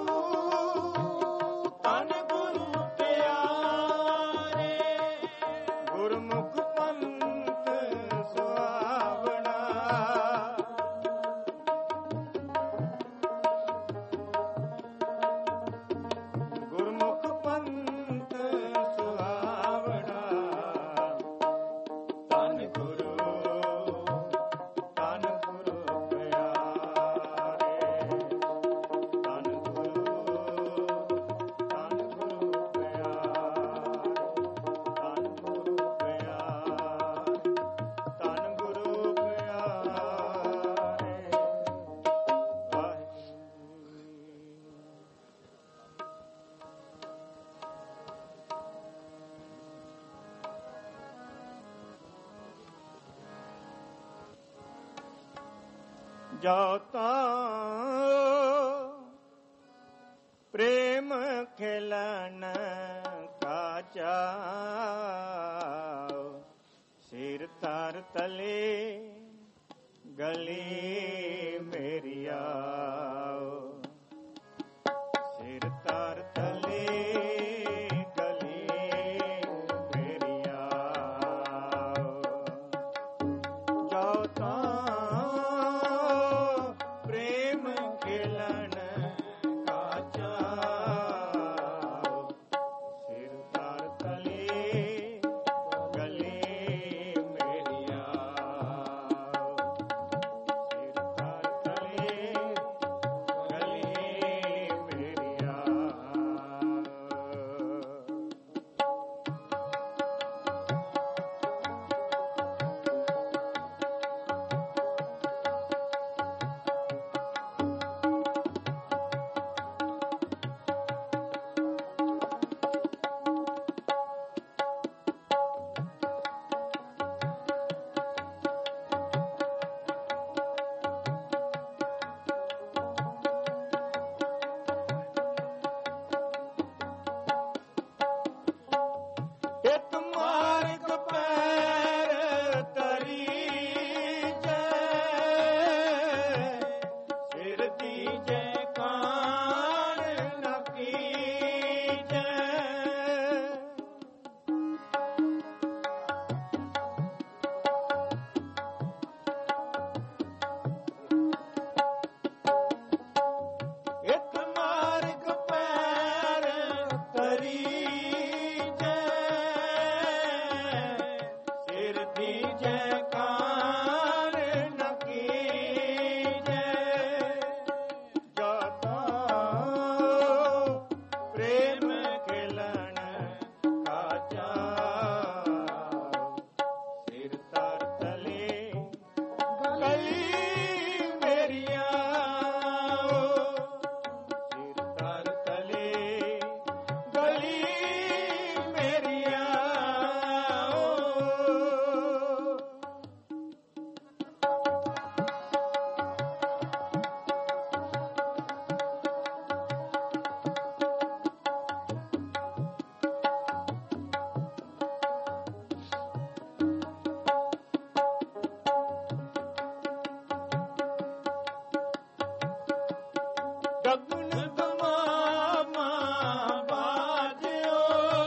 ਧੰਨ ਗੁਰੂ ਪਿਆਰੇ। ਗੁਰਮੁਖ ਪੰਥ ਸੁਹਾਵਣਾ, ਜਾਓ ਤਾਂ ਪ੍ਰੇਮ ਖਿਲਨ ਕਾ ਚਾਓ, ਸਿਰ ਧਰ ਤਲੇ ਗਲੀ ਮੇਰੀ ਆਓ, ਸਿਰ ਧਰ ਤਲੇ ਗਲੀ ਮੇਰੀ ਆਓ, ਜਾਓ ਤਾਂ ਪ੍ਰੇਮ ਖਿਲਨ ਕਾ ਚਾਓ, ਸਿਰ ਧਰ ਤਲੇ ਗਲੀ ਮੇਰੀ ਆਓ, ਸਿਰ ਧਰ ਤਲੇ ਗਲੀ ਮੇਰੀ ਆਓ। ਇਕ ਮਾਰਗ ਪੈਰ ਤਰੀ ਜੈ, ਸਿਰ ਦੀਜੈ ਕਾਣ ਨ ਕੀਜੈ, ਇਕ ਮਾਰਗ ਪੈਰ ਤਰੀ ਜੈ, ਸਿਰ ਦੀਜੈ ਕਾਣ ਨ ਕੀਜੈ, ਜਾ ਤਾਂ ਪ੍ਰੇਮ ਖਿਲਨ ਕਾ ਚਾਓ, ਸਿਰ ਧਰ ਤਲੇ ਗਲੀ ਮੇਰੀ ਆਓ, ਸਿਰ ਧਰ ਤਲੇ ਗਲੀ ਮੇਰੀ ਆਓ। ਗਗਨ ਗਮਾਮਾ ਬਾਜਿਓ,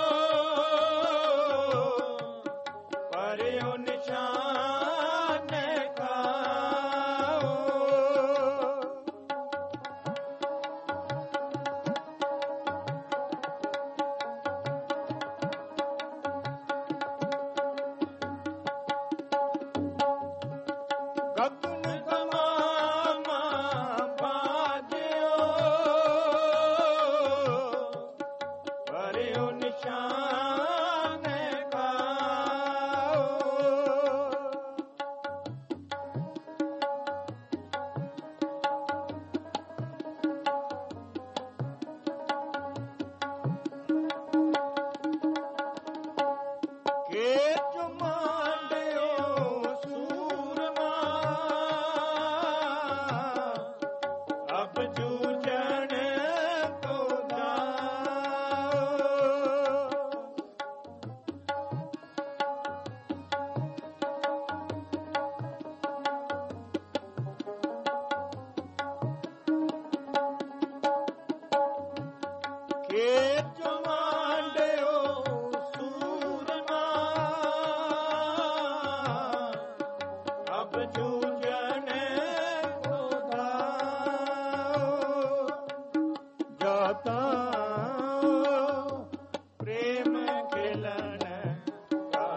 ਪਰਿਓ ਨਿਸ਼ਾਨ ਖਾਓ, ਗਗਨ ਗਮਾਮਾ ਬਾਜਿਓ, ਪਰਿਓ ਨਿਸ਼ਾਨ ਖਾਓ, ਕੇ ਚੁਮਾਂਡਿਓ ਸੂਰਮਾ, ਅਬ ਜੂਝਣ ਕੋ ਦਾਓ, ਕੇ ਚੁਮਾਂਡਿਓ ਸੂਰਮਾ, ਅਬ ਜੂਝਣ ਕੋ ਦਾਓ, ਜਾ ਤਾਂ ਪ੍ਰੇਮ ਖਿਲਨ ਕਾ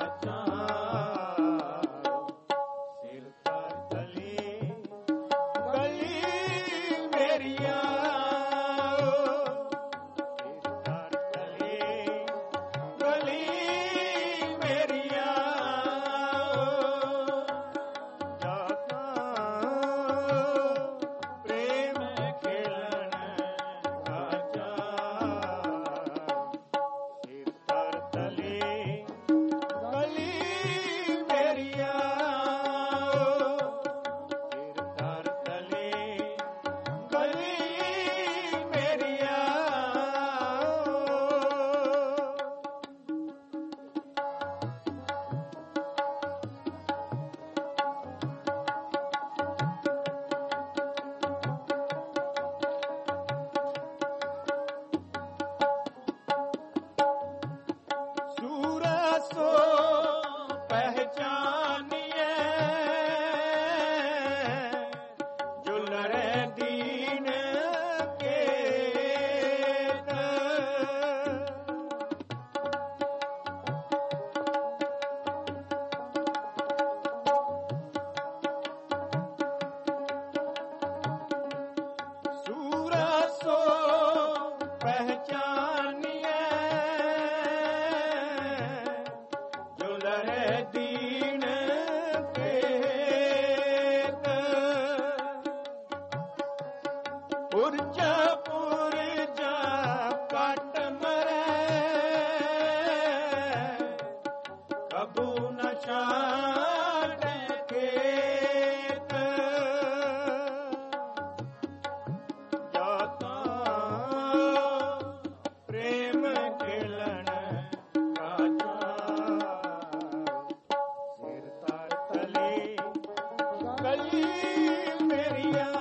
ਚਾਓ, ਸਿਰ ਧਰ ਤਲੇ ਗਲੀ ਮੇਰੀ ਆਓ, ਸਿਰ ਧਰ ਤਲੇ ਗਲੀ ਮੇਰੀ ਆਓ, ਜਾ ਤਾਂ ਪ੍ਰੇਮ ਖਿਲਨ ਕਾ ਚਾਓ, ਪਹਿਚਾਨੀਏ ਜੋ ਲਰੇ ਦੀਨ ਕੇਤ ਪੁਰਜਾ ਪੁਰਜਾ ਕੱਟ ਮਰੇ ਕਬੂ ਨ ਛਾੜੇ ਖੇਤ ਜਾਤਾ ਪ੍ਰੇਮ ਖੇਲਣ ਰਾਜਾ ਸਿਰ ਤਰ ਤਲੇ ਗਲੀ ਮੇਰੀਆਂ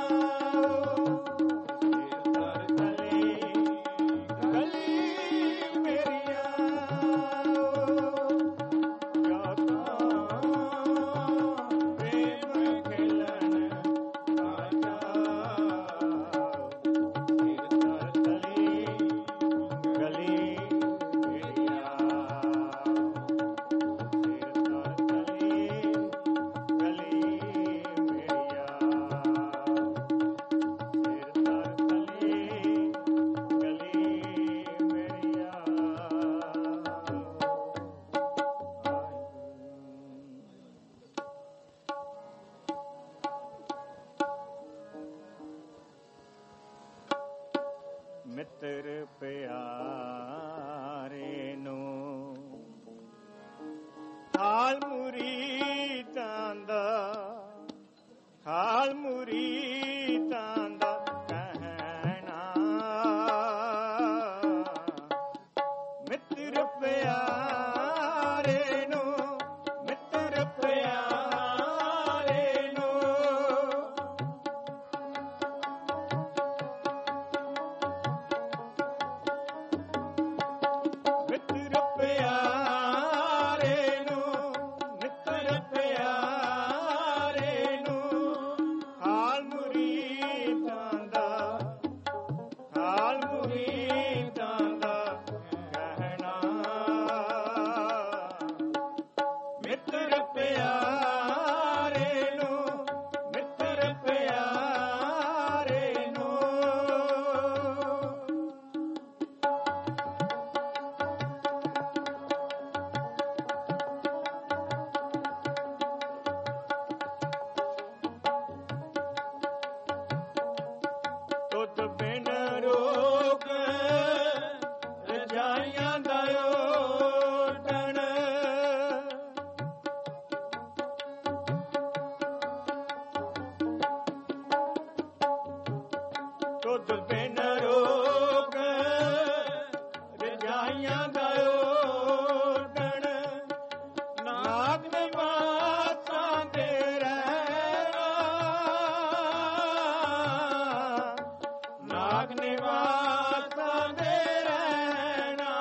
ਸਿਰ ਤਰ ਤਲੇ ਗਲੀ ਮੇਰੀਆਂ ਜਾਤਾ ਪ੍ਰੇਮ ਖੇਲਣ ਰਾਜਾ ਸਿਰ ਤਰ ਤਲੇ ਗਲੀ ਮੇਰੀਆਂ ਸਿਰ ਤਰ ਤਲੇ ਗਲੀ ਮੇਰੀਆਂ ਸਿਰ ਤਰ ਤਲੇ ਗਲੀ ਮੇਰੀਆਂ ਮਿੱਤਰ ਪਿਆਰੇ ਨੂੰ ਹਾਲ ਮੁਰੀਦਾਂ ਦਾ ਹਾਲ ਮੁਰੀਦਾਂ ਦਾ ਕਹਿਣਾ ਮਿੱਤਰ ਪਿਆਰੇ ਨੂੰ ਮਿੱਤਰ ਪਿਆਰੇ ਨੂੰ ਮਿੱਤਰ ਪਿਆਰੇ ਨੂੰ ਮਿੱਤਰ ਪਿਆਰੇ ਨੂੰ ਹਾਲ ਮੁਰੀਦਾਂ ਦਾ ਹਾਲ ਮੁਰੀਦਾਂ ਦਾ ਕਹਿਣਾ ਮਿੱਤਰ ਪਿਆਰੇ ਨੂੰ ਮਿੱਤਰ ਪਿਆਰੇ ਨੂੰ ਤੁਧ ਬਿਨ ਰੋਗ ਰਜਾਈਆਂ ਦਾ ਓਟਣ ਤੁਧ ਬਿਨ ਰੋਗ ਰਜਾਈਆਂ ਦਾ ਓਟਣ ਨਾਗ ਨਿਵਾਸਾਂ ਦੇ ਰਹਿਣਾ ਨਾਗ ਨਿਵਾਸਾਂ ਦੇ ਰਹਿਣਾ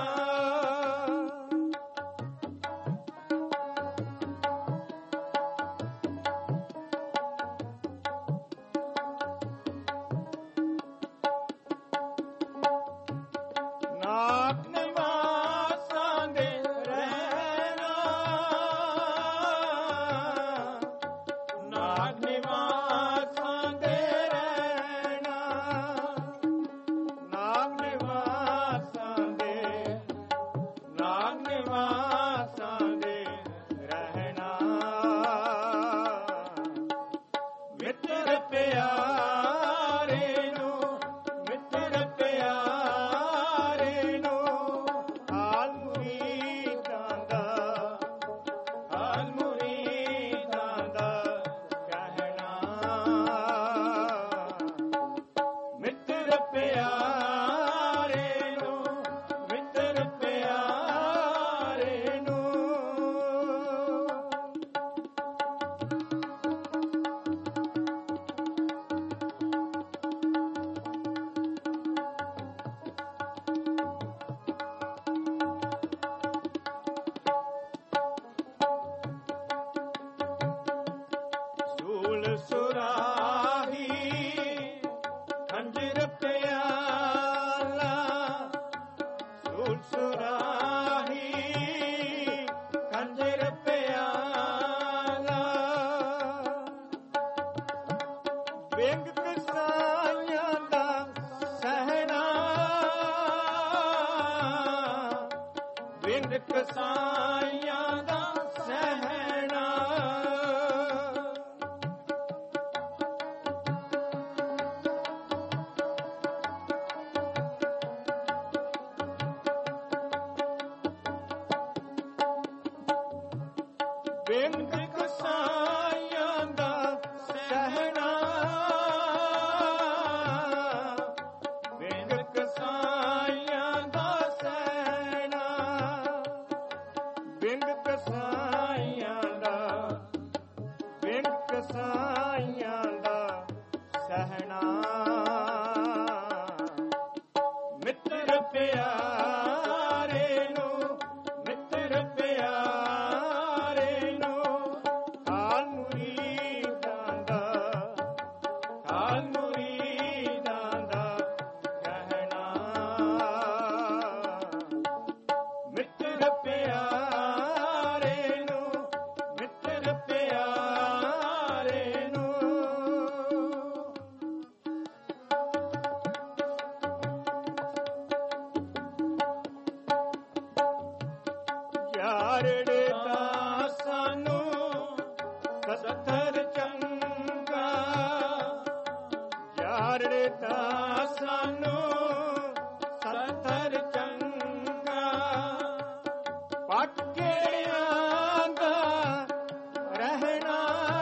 ਨਾਗ ਨਿਵਾਸਾਂ ਦੇ ਰਹਿਣਾ ਨਾਗ ਨਿਵਾਸਾਂ ਦੇ ਰਹਿਣਾ ਕਸਾਈਆਂ ਦਾ ਸਹਿਣਾ ਬਿੰਦ ਕਸਾਈਆਂ ਦਾ ਸਹਿਣਾ ਬਿੰਦ ਕਸਾਈਆਂ ਦਾ ਸਹਿਣਾ ਬਿੰਦ ਕਸਾਈਆਂ ਦਾ ਬਿੰਦ ਕਸਾਈਆਂ ਦਾ ਸਹਿਣਾ ਮਿੱਤਰ ਪਿਆਰੇ ਨੂੰ ਮਿੱਤਰ ਪਿਆਰੇ ਨੂੰ ਹਾਲ ਮੁਰੀਦਾਂ ਦਾ ਹਾਲ ਮੁਰੀਦਾਂ ਦਾ ਕਹਿਣਾ ਮਿੱਤਰ ਪਿਆਰੇ ਨੂੰ ਮਿੱਤਰ ਪਿਆਰੇ ਨੂੰ ਯਾਰੜੇ ਦਾ ਸਾਨੂੰ ਸਤਰ ਚੰਗਾ ਯਾਰੜੇ ਦਾ ਸਾਨੂੰ ਸਤਰ ਚੰਗਾ ਪੱਟ ਕਿਹੜਿਆਂ ਦਾ ਰਹਿਣਾ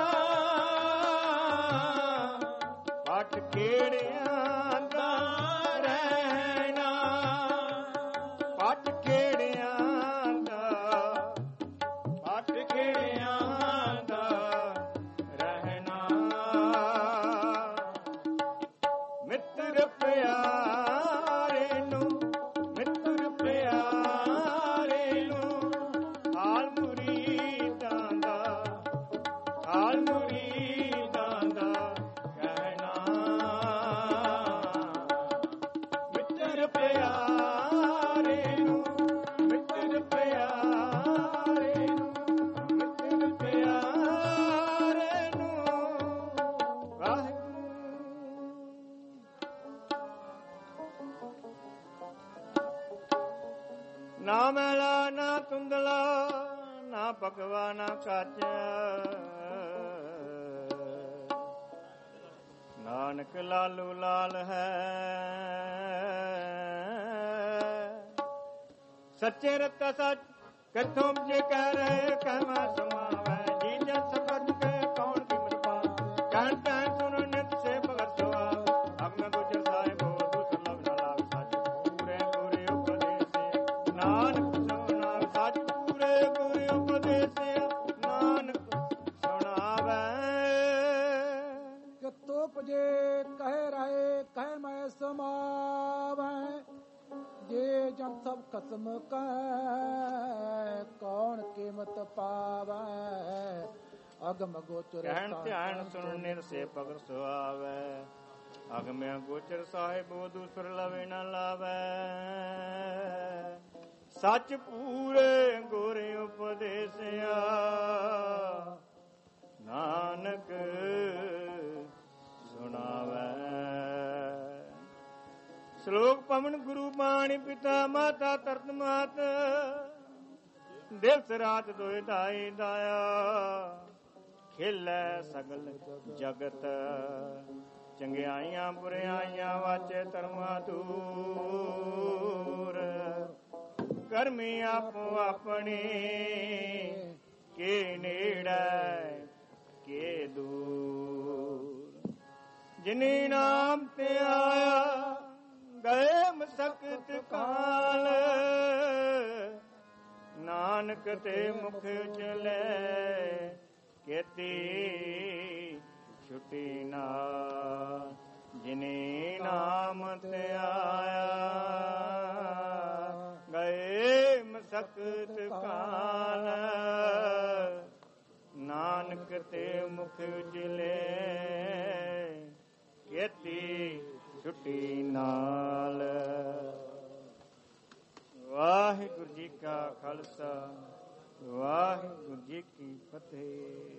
ਪੱਟ ਕਿਹੜਿਆਂ ਦਾ ਰਹਿਣਾ ਪੱਟ ਕਿਹੜਿਆਂ ਦਾ ਪੱਟ ਕਿਹੜਿਆਂ ਦਾ ਰਹਿਣਾ ਮਿੱਤਰ ਪਿਆਰੇ ਨੂੰ ਮਿੱਤਰ ਪਿਆਰੇ ਨੂੰ ਹਾਲ ਮੁਰੀਦਾਂ ਦਾ ਹਾਲ ਮੁਰੀਦਾਂ ਦਾ ਕਹਿਣਾ ਮਿੱਤਰ ਪਿਆਰੇ ਨੂੰ ਮਿੱਤਰ ਪਿਆਰੇ ਨੂੰ ਮਿੱਤਰ ਪਿਆਰੇ ਨੂੰ ਵਾਹਿਗੁਰੂ ਨਾ ਮੈਲਾ ਨਾ ਤੁੰਦਲਾ ਨਾ ਪਕਵਾ ਨਾ ਕੱਚ ਨਾਨਕ ਲਾਲੂ ਲਾਲ ਹੈ ਸੱਚੇ ਰਤਾ ਸੱਚ ਕਿਥੋਂ ਜੇ ਕਹਿ ਰਹੇ ਕਹਿਮਾ ਸਮਾਵੈ ਜੀ ਜਨ ਸਬਦ ਕੇ ਕੌਣ ਕਿਮਤ ਪਾ ਕਹਿਣ ਕਹਿਣ ਸੁਣ ਨਿਤ ਸੇ ਭਗਤ ਸੁਆਵ ਅਗਮ ਗੁਜਰ ਸਾਹਿਬੋ ਦੁਸਲਭ ਨਾ ਲਾਗ ਸੱਚ ਪੂਰੇ ਪੂਰੇ ਉਪਦੇਸੇ ਨਾਨਕ ਸੁਣਾ ਸੱਚ ਪੂਰੇ ਪੂਰੇ ਉਪਦੇਸੇ ਨਾਨਕ ਸੁਣਾਵੈ ਕਿਤੋਂ ਪਜੇ ਕਹਿ ਰਹੇ ਕਹਿ ਮੈਂ ਸਮਾਵੈ ਜੇ ਜਨ ਸਭ ਖਸਮ ਕੈ ਕੌਣ ਕੀਮਤ ਪਾਵੈ ਅਗਮ ਗੋਚਰ ਕਹਿਣ ਧਿਆਨ ਸੁਣ ਨਿਰਸੇ ਭਗਤ ਸੁਆਵੈ ਅਗਮਿਆ ਗੋਚਰ ਸਾਹਿਬੋ ਦੂਸਰ ਲਵੇ ਨਾ ਲਾਵੈ ਸੱਚ ਪੂਰੇ ਗੁਰੇ ਉਪਦੇਸਿਆ ਨਾਨਕ ਸੁਣਾਵੈ ਸ਼ਲੋਕ ਪਵਨ ਗੁਰੂ ਬਾਣੀ ਪਿਤਾ ਮਾਤਾ ਤਰਤ ਮਾਤ ਦਿਵਸ ਰਾਤ ਦੋਇ ਦਾਈ ਦਾਇਆ ਖੇਲੈ ਸਗਲ ਜਗਤ ਚੰਗਿਆਈਆਂ ਬੁਰਿਆਈਆਂ ਵਾਚੇ ਧਰਮਾ ਦੂਰ ਕਰਮੀ ਆਪੋ ਆਪਣੀ ਕੇ ਨੇੜੇ ਕੇ ਦੂਰ ਜਿਨੀ ਨਾਮ ਤੇ ਆਇਆ ਗਏ ਮਸਕਤ ਕਾਲ ਨਾਨਕ ਤੇ ਮੁਖ ਚਲੇ ਕੀਤੀ ਛੁਟੀ ਨਾ ਜਿਨੇ ਨਾਮ ਤੇ ਆਇਆ ਗਏ ਮਸਕਤ ਕਾਲ ਨਾਨਕ ਤੇ ਮੁਖ ਚਲੇ ਕੀਤੀ ਛੁੱਟੀ ਨਾਲ। ਵਾਹਿਗੁਰੂ ਜੀ ਕਾ ਖਾਲਸਾ ਵਾਹਿਗੁਰੂ ਜੀ ਕੀ ਫਤਿਹ।